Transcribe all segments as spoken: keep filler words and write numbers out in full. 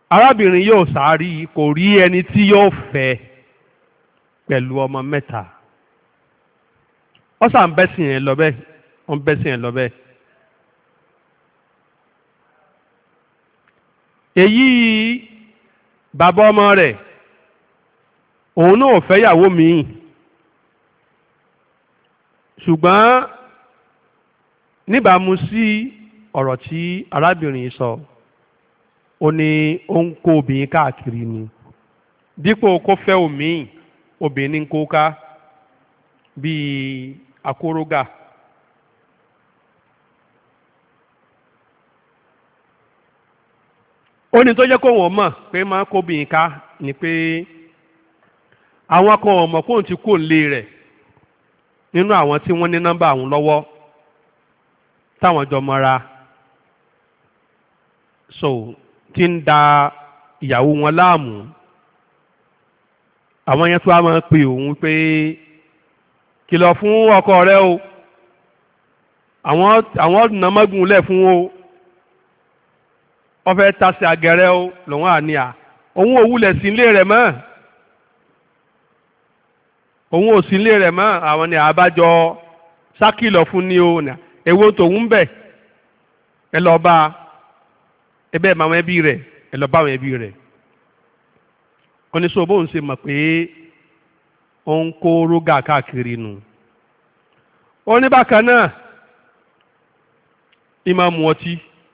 arábìnrin yóò sáárí kò rí ẹni tí yóò fẹ́ pẹ̀lú ọmọ mẹ́ta ọ̀sà ń bẹ́sìn yẹn lọ bẹ́ẹ̀ ó ń bẹ́sìn yẹn lọ bẹ́ẹ̀. èyí bàbá ọmọ rẹ̀ òun náà fẹ́yàwó míì ṣùgbọ́n níbàámu sí ọ̀rọ̀ tí arábìnrin sọ ó ní ó ń kó obìnrin káàkiri ni dípò kó fẹ́ òmíì obìnrin ń kó ká bíi akórógà. ó ní tó jẹ́ kó wọ́n mọ̀ pé máa kó obìnrin ká ni pé àwọn kan ọmọ kóun ti kó nílé rẹ̀ nínú àwọn tí wọ́n ní nọ́mbà àwọn lọ́wọ́ táwọn jọ mọ́ra so tí ń da ìyàwó wọn láàmú àwọn yẹn tó wá máa pe òun pé kìlọ̀ fún ọkọ rẹ o àwọn àwọn nàmọ́gùn lẹ̀ fún o wọ́n fẹ́ tasí agẹrẹ o lòun àníyà òun ò wulẹ̀ sí ilé rẹ̀ mọ́ òun ò sí ilé rẹ̀ mọ́ àwọn ni àbájọ sákìlọ̀ fún ni o èwo tòun bẹ̀ ẹ lọ bá ẹ bẹ́ẹ̀ máa wọn ẹbí rẹ̀ ẹ lọ bá àwọn ẹbí rẹ̀ oníṣòwò bóun ṣe mọ̀ pé ó ń kó rógà káàkiri nù ó ní bákan náà ìmọ̀ mu ọtí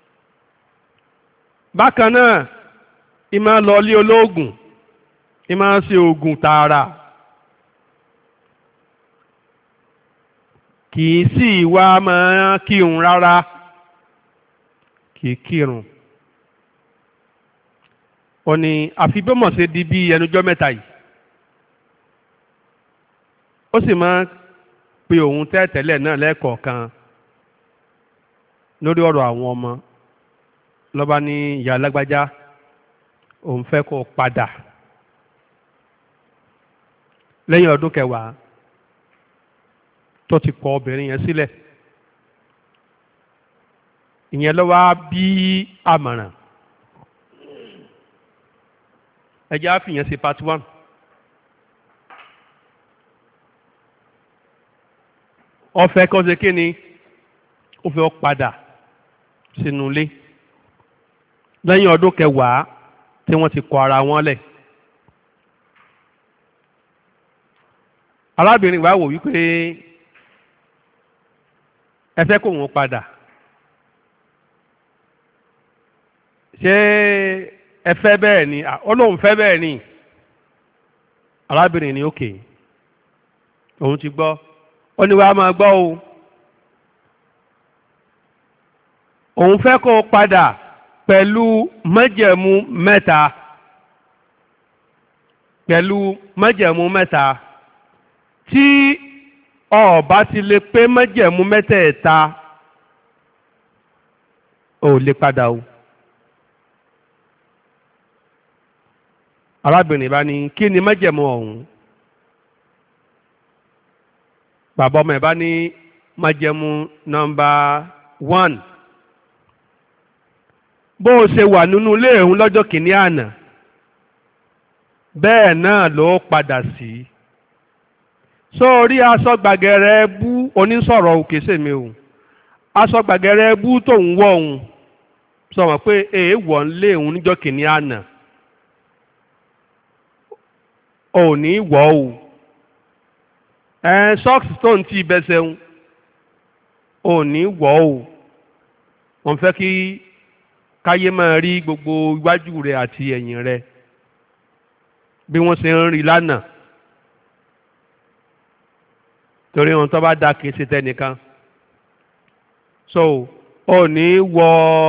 bákan náà ìmọ̀ lọ lé olóògùn ìmọ̀ ṣe oògùn tààrà kì í sì wá máa kírun rárá kì í kírun ó ní àfi bí mọ̀ ṣe di bí ẹnujọ́ mẹ́ta yìí ó sì máa pe òun tẹ́tẹ́lẹ̀ náà lẹ́ẹ̀kọ̀ọ̀kan lórí ọ̀rọ̀ àwọn ọmọ lọ́ba ní ìyá alágbájá òun fẹ́ kó padà lẹ́yìn ọdún kẹwàá tó ti kọ obìnrin yẹn sílẹ̀ ìyẹn ló wá bí àmọ̀ràn ẹ jẹ́ á fìyẹn sí part one. ó fẹ́ kó ṣe kí ni ó fẹ́ padà sínú ilé lẹ́yìn ọdún kẹwàá tí wọ́n ti kọ ara wọn lẹ̀. arábìnrin wa wò wípé ẹ fẹ́ kó wọn padà ṣé ẹ fẹ́ bẹ́ẹ̀ ni ó lóun fẹ́ bẹ́ẹ̀ ni arábìnrin ni ókè òun ti gbọ́ ó ní wàá máa gbọ́ o òun fẹ́ kó padà pẹ̀lú májẹ̀mú mẹ́ta pẹ̀lú májẹ̀mú mẹ́ta tí ó bá ti lè pé májẹ̀mú mẹ́tẹ̀ẹ̀ta ò lè padà o. arábìnrin bá ní kí ni májẹ̀mú ọ̀hún bàbá ọmọ ẹ̀ bá ní májẹ̀mú nọ́mbà one bó o ṣe wà nínú ilé ìhun lọ́jọ́ kìíní àná bẹ́ẹ̀ náà ló padà sí sórí aṣọ gbàgẹ̀rẹ̀ bú onísọ̀rọ̀ òkè sèmi o aṣọ gbàgẹ̀rẹ̀ bú tó ń wọ̀ òun sọ̀rọ̀ pé èèwọ̀ ń lé òun níjọ́ kìíní àná ò ní wọ̀ o ẹ̀ sọ́ọ̀sì tó ń ti bẹsẹ̀ òun ò ní wọ̀ o wọ́n fẹ́ kí káyé máa rí gbogbo iwájú rẹ̀ àti ẹ̀yìn rẹ̀ bí wọ́n ṣe ń rí lánàá torí ohun tó bá dá kìí ṣe tẹnìkan so ò ní wọ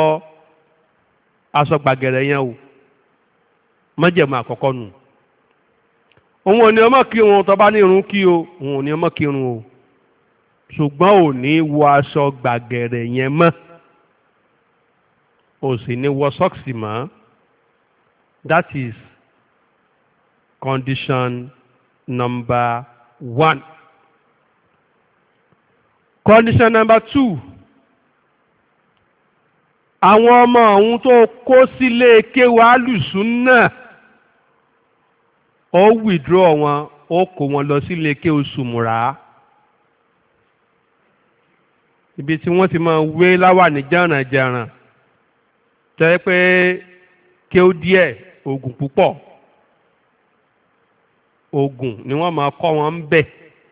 aṣọ gbàgẹ̀rẹ̀ yẹn o májẹ̀mú àkọ́kọ́ nù òun ò ní ọmọ kírun tó bá ní irun kí o òun ò ní ọmọ kírun o ṣùgbọ́n ò ní wọ aṣọ gbàgẹ̀rẹ̀ yẹn mọ́ ò sì ní wọ sọ́ọ̀sì mọ́ that is condition number one. Condition number two àwọn ọmọ ọ̀hún tó kó sílé kéwàá alùsùnnà ó withdraw wọn ó kó wọn lọ sílé kéwàá sùmùrà ibi tí wọ́n ti máa wé láwà ní jàrànjàràn tẹ́ pé kéwàá díẹ̀ oògùn púpọ̀ oògùn ni wọ́n máa kọ́ wọn ń bẹ̀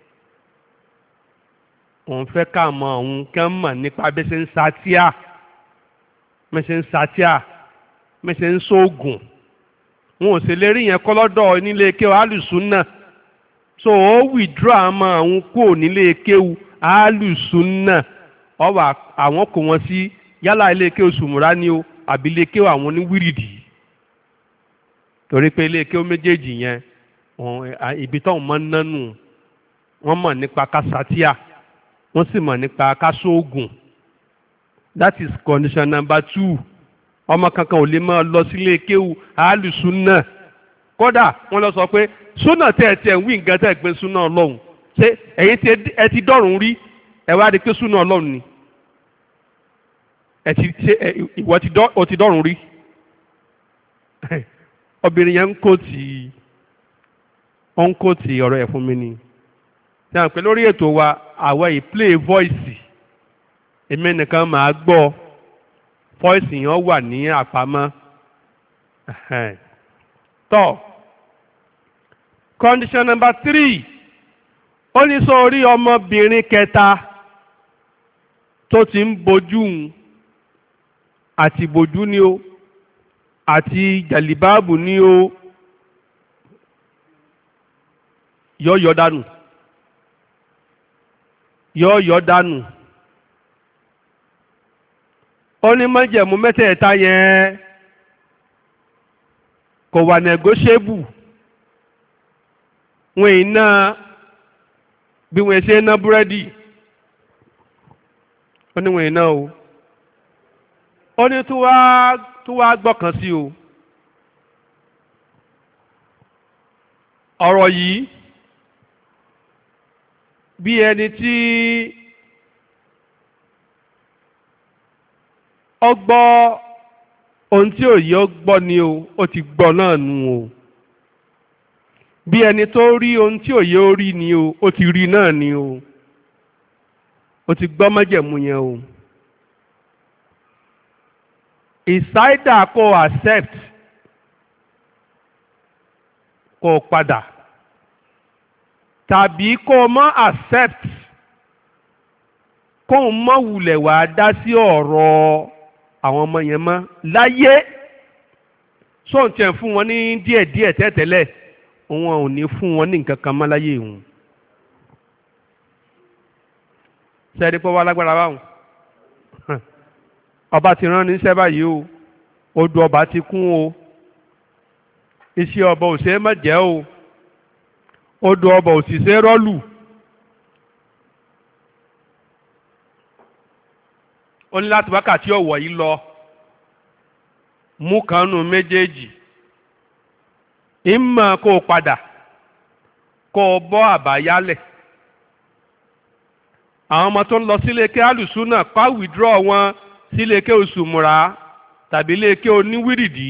òun fẹ́ ká mọ òun kẹ́ ń mọ̀ nípa bí ṣe ń satíà mẹ́sẹ̀ ń satíà mẹ́sẹ̀ ń sóògùn wọn ò sì lè rí yẹn kọ́ lọ́dọ̀ nílé kéwù alùsùnnà so ó withdraw àmọ́ àwọn kúrò nílé kéwù alùsùnnà ọwọ́ àwọn kò wọ́n sí yálà ilé kéwù sùmùrà ni o àbí ilé kéwù àwọn oníwírìdì torí pé ilé kéwù méjèèjì yẹn ibi tó ń mọ́ nánú wọ́n mọ̀ nípa kásátíà wọ́n sì mọ̀ nípa kásóògùn that is condition number two ọmọ kankan ò lè máa lọ sílé kéwù alùsùnnà kódà wọ́n lọ sọ pé súnà tẹ́ ẹ tẹ́ ń wí nǹkan tẹ́ ẹ gbé súnà ọlọ́run ṣé ẹ̀yin tí ẹ ti dọ́rùn rí ẹ wá rí pé súnà ọlọ́run ni ẹ ti ṣe ìwọ ti dọ́rùn rí obìnrin yẹn ń kó tì í ó ń kó tì ọ̀rọ̀ ẹ̀ fún mi ni dáhùn pé lórí ètò wa àwa yìí play voice èmi nìkan máa gbọ́ voice yẹn wà ní àpamọ́ tọ́ condition number three ó ní sọ orí ọmọbìnrin kẹta tó ti ń bojú àti bojú ni ó àti jàlíbáàbù ni ó yọ yọ dànù yọ yọ dànù ó ní májẹ̀mú mẹ́tẹ̀ẹ̀ta yẹn kò wà negotiable wọn iná bí wọn ṣe ná búrẹ́dì ó ní wọn iná o ó ní tó wá tó wá gbọ́kàn sí o ọ̀rọ̀ yìí bí ẹni tí ó gbọ́ ohun tí ò yẹ ó gbọ́ ni o ó ti gbọ́ náà nù o bí ẹni tó rí ohun tí ò yẹ ó rí ni o ó ti rí náà ni o ó ti gbọ́ májẹ̀mú yẹn o ìsáídà kó accept kó padà tàbí kó mọ́ accept kó mọ́ wulẹ̀ wá dá sí ọ̀rọ̀ àwọn ọmọ yẹn mọ́ láyé sóǹtẹ̀ fún wọn ní díẹ̀díẹ̀ tẹ́tẹ́lẹ̀ wọn ò ní fún wọn ní nǹkan kan mọ́ láyé òun sẹ́ẹ̀dí pé wọ́n lágbára báwọn ọba ti rán níṣẹ́ báyìí o odò ọba ti kún o iṣẹ́ ọba ò ṣe é má jẹ́ o odò ọba ò sì ṣe é rọ́lù ó ní láti wákàtí ọ̀wọ̀ yìí lọ mú kan nù méjèèjì ìmọ̀ kó o padà kó o bọ́ àbáyálẹ̀ àwọn ọmọ tó ń lọ sílé ké alùsùnà pa withdraw wọn sílé ké òṣùmùrà tàbí ilé ké oníwírìdì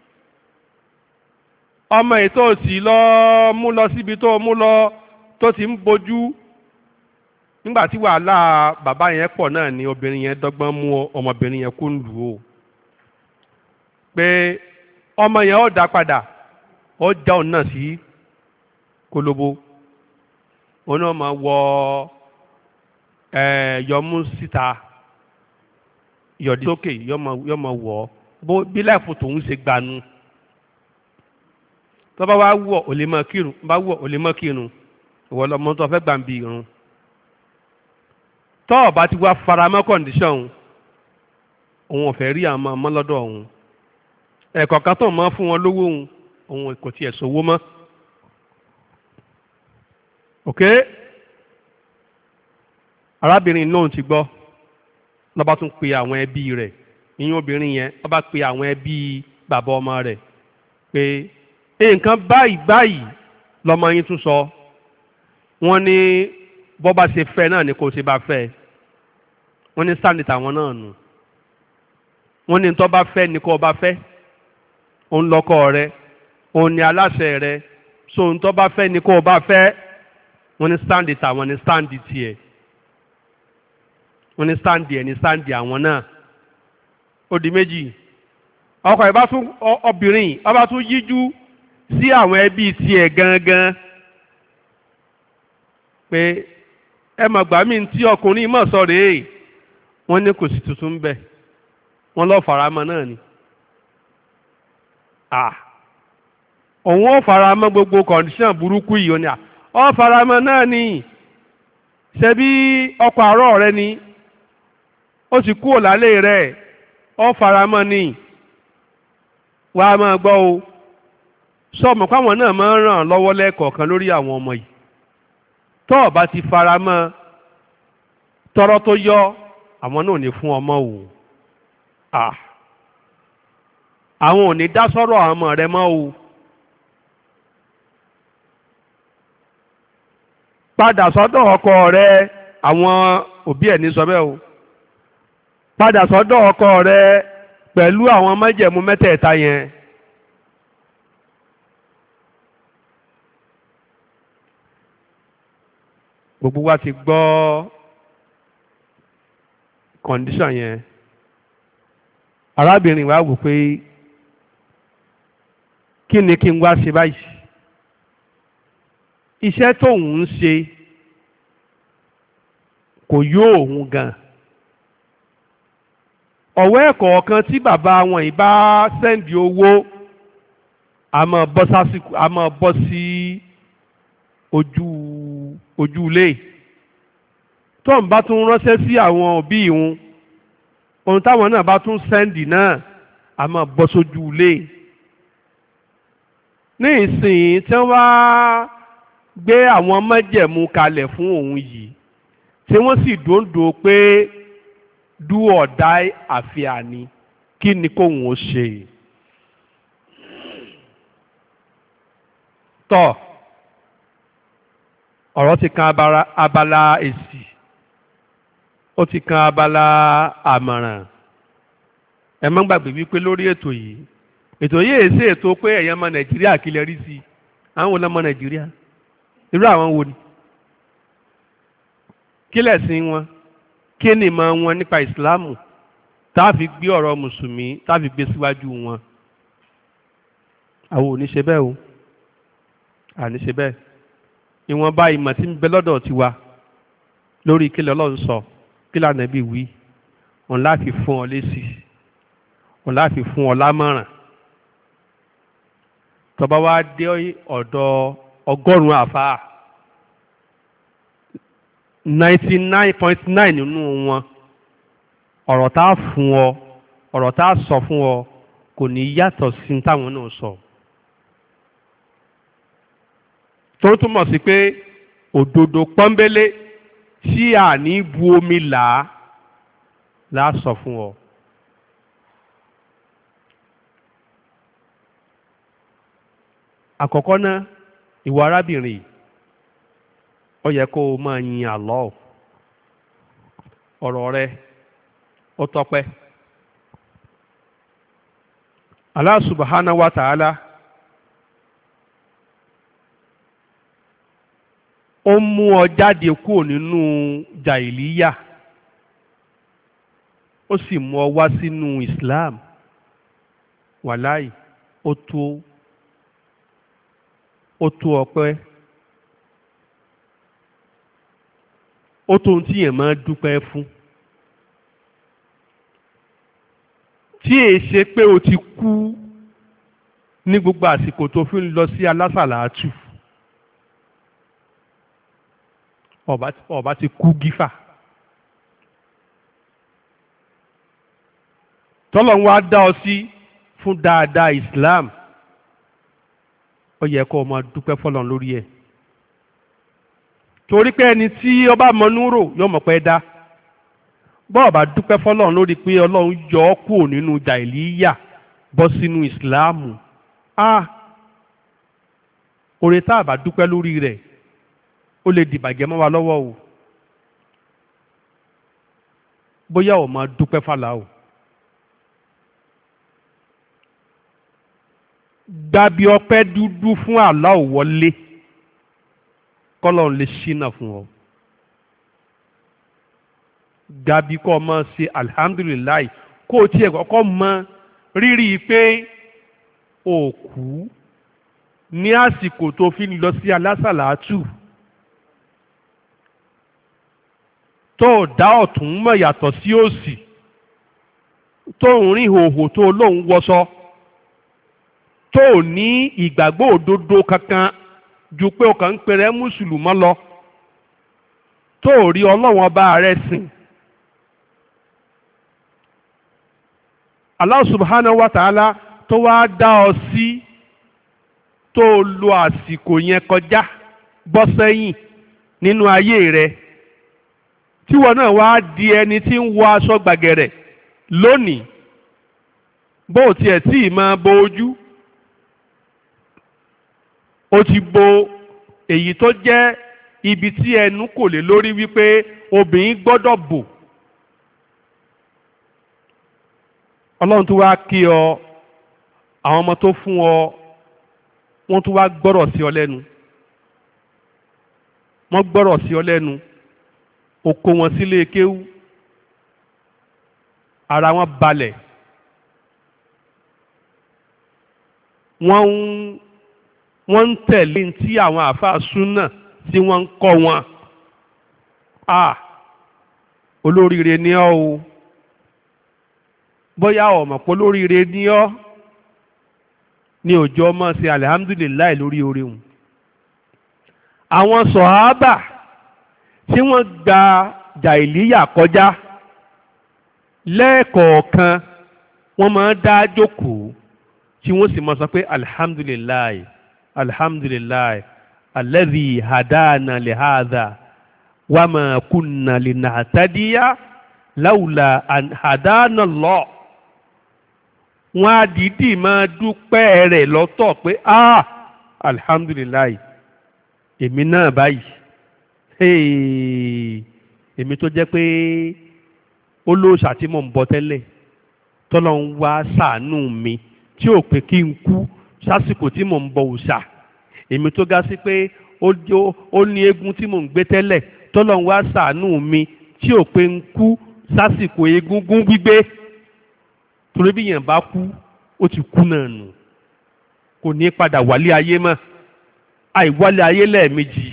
ọmọ ètò òsì lọ mú lọ síbi tó mú lọ tó ti ń bojú nígbà tí wàhálà bàbá yẹn pọ̀ náà ni obìnrin yẹn dọ́gbọ́n mú ọmọbìnrin yẹn kó ń lù ó pé ọmọ yẹn ó dá padà ó já òun náà sí kólóbó òun náà máa wọ ẹ yọmú síta yọ̀dí sókè yọmọ wọ̀ bó bí láìfò tòun ṣe gbanú tó bá wá wọ̀ ò lè mọ kírun bá wọ̀ ò lè mọ kírun ìwọ lọmọ tó fẹ́ gbàǹbì irun tọ́ ọ̀bá ti wá faramọ́ kọ̀ǹdíṣọ̀n òun ò fẹ́ rí àwọn ọmọ lọ́dọ̀ òun ẹ̀kọ́ kan tó mọ́ fún wọn lówó òun òun kò tiẹ̀ sówó mọ́ ok arábìnrin náà ti gbọ́ lọ́ba tún pe àwọn ẹbí rẹ̀ ìyẹn obìnrin yẹn lọ́ba pe àwọn ẹbí bàbá ọmọ rẹ̀ pé nǹkan báyìí báyìí lọ́mọ yín tún sọ wọ́n ní bọ́ bá ṣe fẹ́ náà ni kò ṣe bá fẹ́ wọ́n ní sáà ní tàwọn náà nù wọ́n ní tó bá fẹ́ ni kó bá fẹ́, òun lọ́kọ rẹ, òun ni aláṣẹ rẹ, so òun tó bá fẹ́ ni kó bá fẹ́. Wọ́n ní stand tàwọn ní stand tiẹ̀, wọ́n ní stand ẹ̀ ní stand àwọn náà. Ó di méjì. Ọkọ ẹ̀ bá tún obìnrin ọba tún yíjú sí àwọn ẹbí tiẹ̀ gangan pé ẹ mọ̀ gbà mí tí ọkùnrin mọ̀ sọ rèé, wọ́n ní kò sí tuntun bẹ́ẹ̀, wọ́n lọ́ọ́ faramọ́ náà ni. à òun ó faramọ́ gbogbo kọ̀ǹdíṣàn burúkú yìí, ó ní à ó faramọ́ náà ni, ṣebí ọkọ àárọ̀ rẹ ni, ó sì kú òlálé rẹ̀, ó faramọ́ ni. Wàá máa gbọ́ o, sọmọ káwọn náà máa ń ràn lọ́wọ́ lẹ́ẹ̀kọ̀ọ̀kan lórí àwọn ọmọ yìí. Tó o bá ti faramọ́ tọrọ tó yọ, àwọn náà ò ní fún ọmọ o. à àwọn ò ní dá sọ́rọ̀ àwọn ọmọ rẹ mọ́ o. Padà sọ́dọ̀ ọkọ rẹ, àwọn òbí ẹ̀ ní sọ bẹ́ẹ̀ o. Padà sọ́dọ̀ ọkọ rẹ pẹ̀lú àwọn májẹ̀mú mẹ́tẹ̀ẹ̀ta yẹn. Gbogbo wa ti gbọ́ kọ̀ǹdíṣàn yẹn. Arábìnrin wa wò pé kí ni kí n wá ṣe báyìí? Iṣẹ́ tóun ń ṣe kò yó òun gan. Ọ̀wọ́ ẹ̀kọ́ kan tí bàbá wọn yìí bá sẹ́ǹdì owó, a máa bọ́ sásìkò, a máa bọ́ sí ojú ojú ilé. Tóun bá tún ránṣẹ́ sí àwọn òbí ìhun, ohun táwọn náà bá tún sẹ́ǹdì náà a máa bọ́ sójú ilé. Ní ìsìn tí wọ́n wá gbé àwọn májẹ̀mú kalẹ̀ fún òun yìí, tí wọ́n sì dòńdò pé do or die àfíà ni, kí ni kóun ó ṣe? Tọ́ ọ̀rọ̀ ti kan abala èsì, ó ti kan abala àmọ̀ràn. Ẹ má gbàgbé wípé lórí ètò yìí, ètò yìí èsì ètò pé ẹ̀yin ọmọ Nàìjíríà kí lẹ rí sí i. Àwọn wo lọmọ Nàìjíríà? Irú àwọn wo ni? Kí lẹ̀sìn wọn? Kí ni ìmọ̀ wọn nípa ìsìláàmù tá a fi gbé ọ̀rọ̀ mùsùlùmí tá a fi gbé síwájú wọn? Àwọn ò ní ṣe bẹ́ẹ̀ o, àní ṣe bẹ́ẹ̀. Ìwọ̀nba ìmọ̀ tí ń bẹ lọ́dọ̀ tiwa lórí kí l'Ọlọ́run sọ, kí l'Ànábì wí, òun láti fún ọ lésì, òun láti fún ọ lámọ̀ràn. Tó bá wá dé ọ̀dọ̀ ọgọ́rùn-ún àfáà, ninety nine point nine nínú wọn, ọ̀rọ̀ tá a fún ọ, ọ̀rọ̀ tá a sọ fún ọ kò ní yàtọ̀ sí táwọn náà sọ. Tó túmọ̀ sí pé òdodo pọ́nbélé tí a ní bu omi là á là á sọ fún ọ. Àkọ́kọ́ náà, ìwọ arábìnrin, ó yẹ kó o máa yin Allah. Ọ̀rọ̀ rẹ ó tọ́pẹ́. Allah subhanahu wa ta'ala ó mú ọ jáde kúrò nínú jàìlíyà, ó sì mú ọ wá sínú Islam. Wàláì, ó tó ó tó ọpẹ́. Ó tó ohun tí yẹn máa dúpẹ́ fún. Tí èé ṣe pé o ti kú ní gbogbo àsìkò tó fi ń lọ sí alásàlátù, ọba ọba ti kú gífà. Tọ́lọ́run wá dá ọ sí fún dáadáa Islam, ó yẹ kó o máa dúpẹ́ fọ́lọ́run lórí ẹ̀. Torí pé ẹni tí ọba mọnúrò yóò mọ̀ pé dá. Bọ́ọ̀ bá dúpẹ́ fọ́lọ́run lórí pé Ọlọ́run yọ ọ́ kúrò nínú jàìlíyà bọ́ sínú ìsìláàmù. Ah! Oore tá a bá dúpẹ́ lórí rẹ̀, ó lè dìbàjẹ́ mọ́ wa lọ́wọ́ o. Bóyá o máa dúpẹ́ fàlà o. gbàbí ọpẹ́ dúdú fún Allah wọlé kọ́lọ́n lè ṣínà fún ọ. gbàbí kọ́ ọ máa ṣe alihamudulilayi kó o tiẹ̀ kọ́kọ́ mọ rírì pé o kú ní àsìkò tó fi lọ sí alásàlátù tó dá ọ̀tún mọ̀ yàtọ̀ sí òsì tó ń rìn hòhò tó lóun wọṣọ tó ní ìgbàgbọ́ òdodo kankan ju pé o kàn ń pèrè mùsùlùmọ́ lọ tó rí ọlọ́run ọba rẹ sìn. Allah subhanahu wa ta'ala tó wá dá ọ sí tó lo àsìkò yẹn kọjá bọ́ sẹ́yìn nínú ayé rẹ tíwọ náà wá di ẹni tí ń wọ aṣọ gbàgẹ̀rẹ̀ lónìí bó tiẹ̀ tí ì máa bo ojú ó ti bo èyí tó jẹ́ ibi tí ẹnu kò lè lórí wípé obìnrin gbọ́dọ̀ bò. Ọlọ́run tó wá kí ọ àwọn ọmọ tó fún ọ wọ́n tó wá gbọ́rọ̀ sí ọ lẹ́nu wọ́n gbọ́rọ̀ sí ọ lẹ́nu o kó wọn sílé kéwú ara wọn balẹ̀ wọ́n ń wọ́n ń tẹ̀lé tí àwọn àáfàá súnà tí wọ́n ń kọ́ wọn a olóríire ni ọ́ o bóyá ọmọ pọ̀ olóríire ni ọ́ ní òjò ọmọ sí alihamudulilayi lórí oore wọn. àwọn sọ̀hábà tí wọ́n gba jàìlíyà kọjá lẹ́ẹ̀kọ̀ọ̀kan wọ́n máa ń dá jókòó tí wọ́n sì máa sọ pé alihamudulilayi alhamdulilayi alladhi hadana lihada wama kunna linahtadiya lawla an hadana Allah. wọ́n á dìídì máa dúpẹ́ rẹ̀ lọ́tọ̀ pé ah alhamdulilayi èmi náà báyìí hey, èmi tó jẹ́ pé olóòṣà tí mò ń bọ tẹ́lẹ̀ tọ́lọ́ ń wá ṣàánú mi tí ò pé kí n kú sásìkò tí mò ń bọ òòṣà èmi tó ga sí pé ó ní eégún tí mò ń gbé tẹ́lẹ̀ tọ́lọ́ ń wá ṣàánú mi tí ò pé ń kú sásìkò egúngún gbígbé torí bí yẹn bá kú ó ti kú náà nù kò ní padà wálé ayé mọ́ àìwálé ayé lẹ́ẹ̀mejì.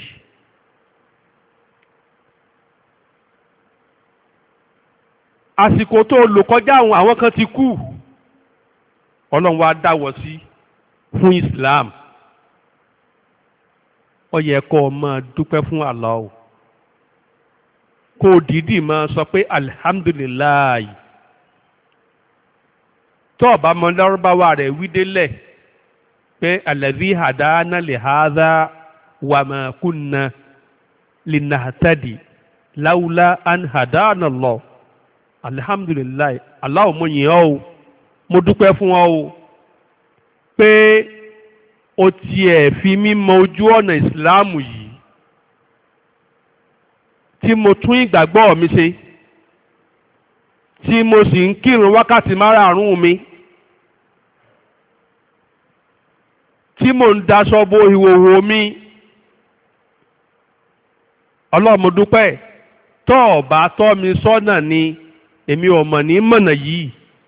àsìkò tó lò kọjá àwọn àwọn kan ti kú ọlọ́run wá dáwọ́ sí fún Islam ó yẹ kó o máa dúpẹ́ fún Allah kó o dìídì máa sọ pé alihamdulilayi tó o bá mọ lárúbáwá rẹ̀ wí délẹ̀ pé alladhi hadana li hadha wa ma kunna linahtadi lawla an hadana Allah alihamdulilayi Allah mo yìn ọ́ o mo dúpẹ́ fún ọ o pé o tiẹ̀ fi mí mọ ojú ọ̀nà ìsìláàmù yìí tí mo tún ìgbàgbọ́ mi ṣe tí mo sì ń kírun wákàtí márààrún mi tí mo ń daṣọ bo ìhòòhò mi Allah mo dúpẹ́ tó o bá tọ́ mi sọ́nà ni èmi ò mọ̀ ní mọ̀nà yìí.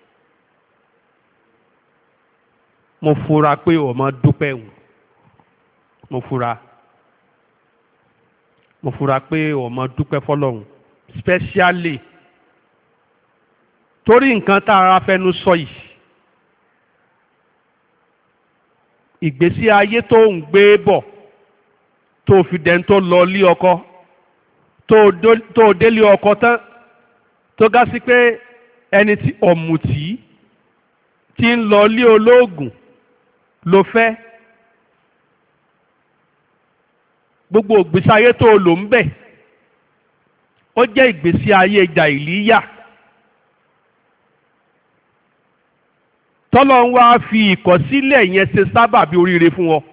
mo fura pé o máa dúpẹ́ wù mo fura mo fura pé o máa dúpẹ́ fọlọ́hun specially torí nǹkan tá a fẹnu sọ yìí ìgbésí ayé tó ń gbé bọ̀ tó fi dẹ́n tó lọ lé ọkọ tó délé ọkọ tán tó gá sí pé ẹni tí ọ̀mùtí tí ń lọ lé olóògùn ló fẹ́ gbogbo ìgbésí ayé tó lò ń bẹ̀ ó jẹ́ ìgbésí ayé jàìlíyà tọ́lọ́ ń wá fi ìkọ̀sílẹ̀ yẹn ṣe sábàbí oríire fún ọ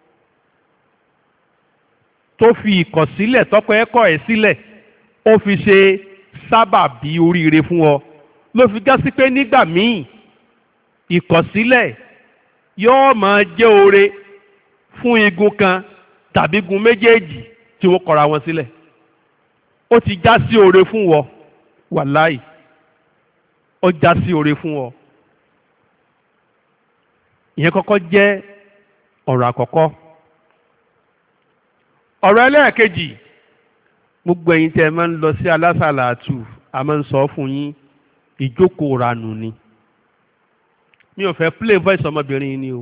tó fi ìkọ̀sílẹ̀ tọ́kọ ẹ̀kọ́ ẹ̀ sílẹ̀ ó fi ṣe sábàbí oríire fún ọ ló fi gá sí pé nígbà míì ìkọ̀sílẹ̀ yóò máa jẹ́ oore fún igun kan tàbí igun méjèèjì tí wọ́n kọra wọn sílẹ̀. Ó ti já sí oore fún wọ wàláì, ó já sí oore fún ọ. Ìyẹn kọ́kọ́ jẹ́ ọ̀rọ̀ àkọ́kọ́. Ọ̀rọ̀ ẹlẹ́ẹ̀kejì, gbogbo ẹ̀yin tẹ́ ẹ máa ń lọ sí alásàlátù, a máa ń sọ fún yín, ìjókòó ranù ni. Mi ò fẹ́ play voice ọmọbìnrin ni o.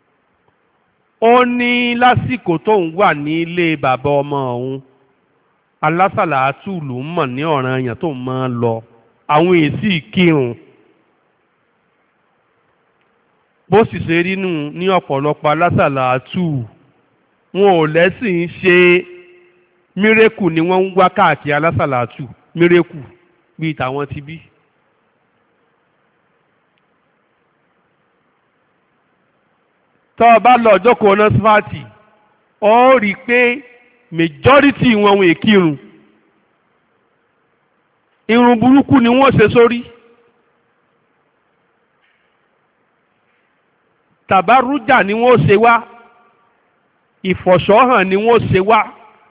Ó ní lásìkò tóun wà ní ilé bàbá ọmọ òun, alásàlátù ló ń mọ̀ ní ọ̀ranyàn tóun máa ń lọ, àwọn èsì kírun. Bó sì ṣe rí nù ní ọ̀pọ̀lọpọ̀ alásàlátù, wọn ò lẹ́sìn ṣe mírèkù ni wọ́n ń wá káàkiri alásàlátù, mírèkù bíi tàwọn ti bí. Tọ́ ọ bá lọ jókòó nọ́sífàtì, ó rí i pé majority wọn wọn èkírun. Irun burúkú ni wọ́n ṣe sórí. Tàbárújà ni wọ́n ṣe wá. Ìfọ̀ṣọ́hàn ni wọ́n ṣe wá.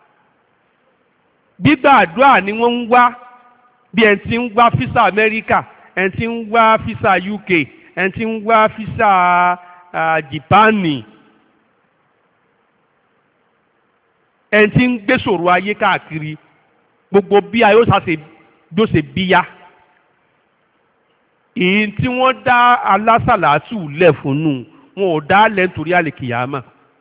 Gbígbà àdúrà ni wọ́n ń wá, bí ẹni tí ń wá físà Amẹ́ríkà, ẹni tí ń wá físà U K, ẹni tí ń wá físà Jìpáànì, ẹni tí ń gbé ṣòro ayé káàkiri, gbogbo bí ayé ó ṣàṣe bí ó ṣe bíyá. Èyí tí wọ́n dá alásàlátù lẹ̀ fún nù, wọn ò dá lẹ̀ nítorí àlìkìyàmà.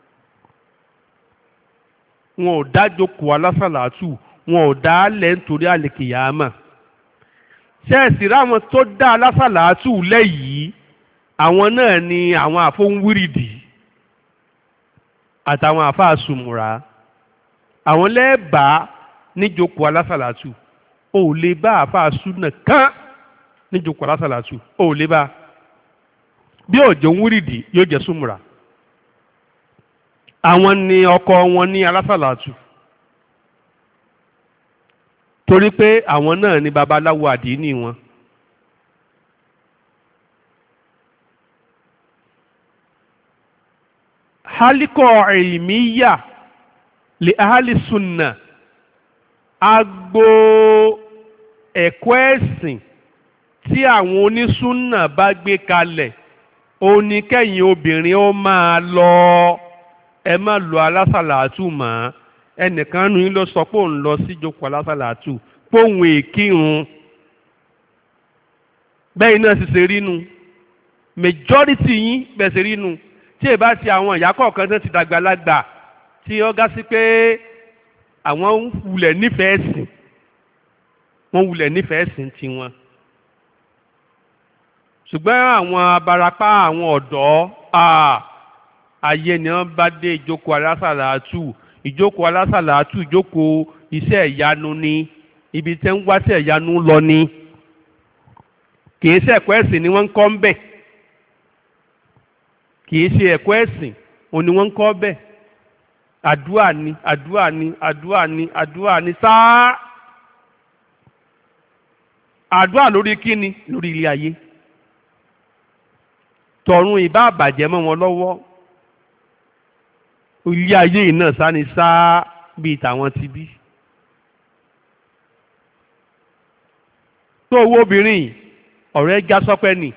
Wọn ò dá jókòó alásàlátù, wọn ò dá lẹ̀ nítorí àlìkìyàmà. Ṣẹ́ẹ̀sì ráwọn tó dá alásàlátù lẹ̀ yìí, àwọn náà ni àwọn àfóhùnwírìdì àtàwọn àfáàsùmùrà. Àwọn lẹ́ẹ̀bàá níjókòó alásàlátù. O ò lè bá àfáàsùnà kán níjókòó alásàlátù, o ò lè bá. Bí òjò ń wírìdì yóò jẹ́ sùmùrà. Àwọn ni ọkọ wọn ní alásàlátù. Torí pé àwọn náà ni babaláwo àdínì wọn. Hálíkọ̀ ìlmíyà lè ahálì sunna, agbo ẹ̀kọ́ ẹ̀sìn tí àwọn onísúnnà bá gbé kalẹ̀, ó ní kẹ́yìn obìnrin ó máa lọ, ẹ má lọ alásàlátù mọ́. Ẹnìkan nù yín ló sọ pé òun lọ sí ìjókòó alásàlátù, pé òun èkírun. Bẹ́ẹ̀ náà sì ṣe rí nu, majority yín bẹ́ẹ̀ ṣe rí nu. Tí ẹ bá ti àwọn ìyá kọ̀ọ̀kan tó ti dàgbà lágbà, tí ó gá sí pé àwọn wulẹ̀ nífẹ̀ẹ́ sìn, wọ́n wulẹ̀ nífẹ̀ẹ́ sìn tiwọn. Ṣùgbọ́n àwọn abarapá, àwọn ọ̀dọ́, ayé ni wọ́n bá dé ìjókòó alásàlátù. Ìjókòó alásàlátù, ìjókòó iṣẹ́ ìyanu ni, ibi tẹ́ ń wáṣẹ́ ìyanu lọ ni. Kìí ṣe ẹ̀kọ́ ẹ̀sìn ni wọ́n ń kọ́ ń bẹ̀. Kìí ṣe ẹ̀kọ́ ẹ̀sìn òun ni wọ́n ń kọ́ bẹ̀. Àdúà ni, àdúà ni, àdúà ni, àdúà ni sáá. Àdúà lórí kíni? Lórí ilé ayé. Tọ̀run ìbá àbàjẹ́ mọ́ wọn lọ́wọ́. Ilé ayé yìí náà sá ni sáá bíi tàwọn ti bí. Tó owó obìnrin ọ̀rẹ́ já sọ́pẹ́ nì.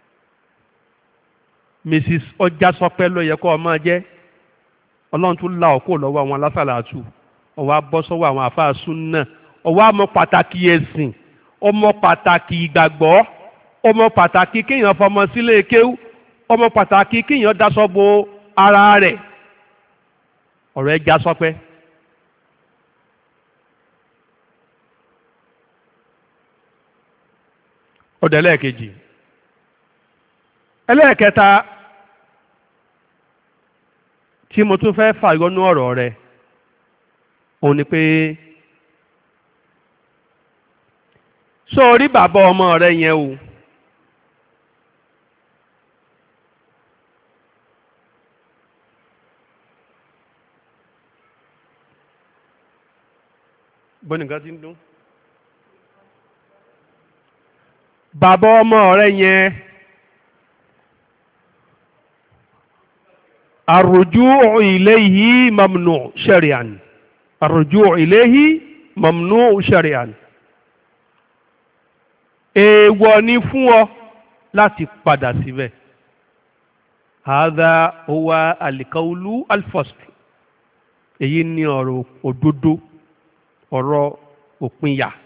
Missus ọjà sọpẹ́ ló yẹ kó o máa jẹ́. Ọlọ́run tún la ọ̀kọ́ lọ́wọ́ àwọn alásàlátù, ọwọ́ abọ́ sọ́wọ́ àwọn àfáà súnnà, ọwọ́ àmọ́ pàtàkì ẹ̀sìn, ọmọ pàtàkì ìgbàgbọ́, ọmọ pàtàkì kéèyàn fọmọ sílé kéwú, ọmọ pàtàkì kéèyàn daṣọ bo ara rẹ̀. Ọ̀rọ̀ ẹ já sọpẹ́. Ọ̀dọ̀ ẹlẹ́ẹ̀kejì. Ẹlẹ́ẹ̀kẹta tí mo tún fẹ́ fàyọnú ọ̀rọ̀ rẹ̀, òun ni pé sórí bàbá ọmọ rẹ yẹn o, bó nìkan ti ń dún, bàbá ọmọ rẹ yẹn الرجوع إليه ممنوع شرعا الرجوع إليه ممنوع شرعا èèwọ̀ ni fún ọ láti padà síbẹ̀. هذا هو القول الفصل èyí ni ọ̀rọ̀ òdodo ọ̀rọ̀ òpinya.